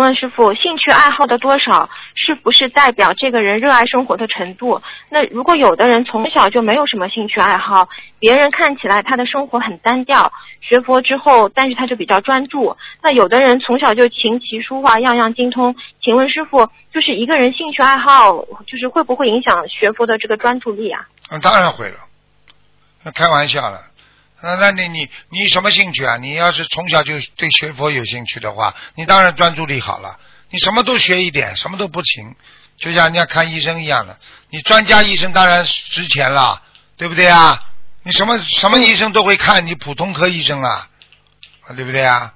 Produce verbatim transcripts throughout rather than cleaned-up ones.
问师傅，兴趣爱好的多少是不是代表这个人热爱生活的程度？那如果有的人从小就没有什么兴趣爱好，别人看起来他的生活很单调，学佛之后但是他就比较专注，那有的人从小就琴棋书画样样精通，请问师傅，就是一个人兴趣爱好就是会不会影响学佛的这个专注力啊？ 嗯，当然会了，开玩笑了。那那你你你什么兴趣啊？你要是从小就对学佛有兴趣的话，你当然专注力好了。你什么都学一点，什么都不行，就像人家看医生一样的。你专家医生当然值钱了，对不对啊？你什么什么医生都会看，你普通科医生啊，对不对啊？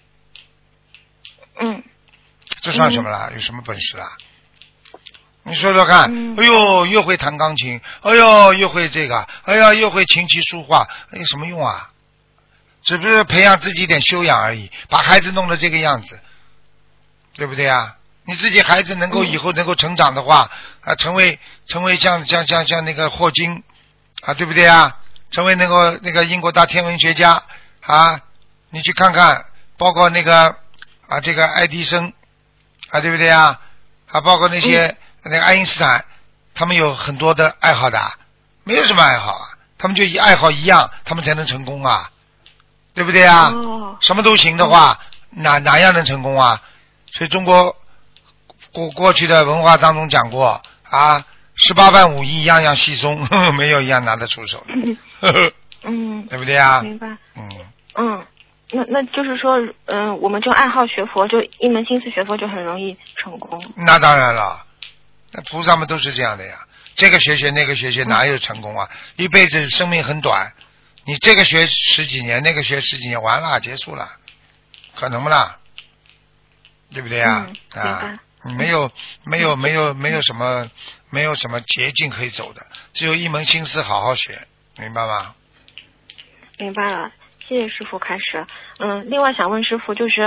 嗯。 这算什么啦？有什么本事啦？你说说看，哎呦，又会弹钢琴，哎呦，又会这个，哎呀，又会琴棋书画，有什么用啊？只不是培养自己一点修养而已，把孩子弄得这个样子，对不对啊？你自己孩子能够以后能够成长的话，啊，成为成为像像像像那个霍金啊，对不对啊？成为那个那个英国大天文学家啊，你去看看，包括那个啊这个爱迪生啊，对不对啊？啊，包括那些。嗯那个爱因斯坦，他们有很多的爱好的，没有什么爱好啊，他们就以爱好一样，他们才能成功啊，对不对啊？哦、什么都行的话，哪哪样能成功啊？所以中国过过去的文化当中讲过啊，十八般武艺样样稀松，呵呵没有一样拿得出手的，呵呵嗯， 对不对啊？ 明白。 嗯嗯，那那就是说，嗯、呃，我们就爱好学佛，就一门心思学佛，就很容易成功。 那当然了。那菩萨们都是这样的呀，这个学学那个学学哪有成功啊？嗯、一辈子生命很短，你这个学十几年，那个学十几年，完了结束了，可能不啦？对不对呀？ 嗯、 啊，没有没有没有没有什么没有什么捷径可以走的，只有一门心思好好学，明白吗？ 明白了，谢谢师傅开始。嗯，另外想问师傅就是。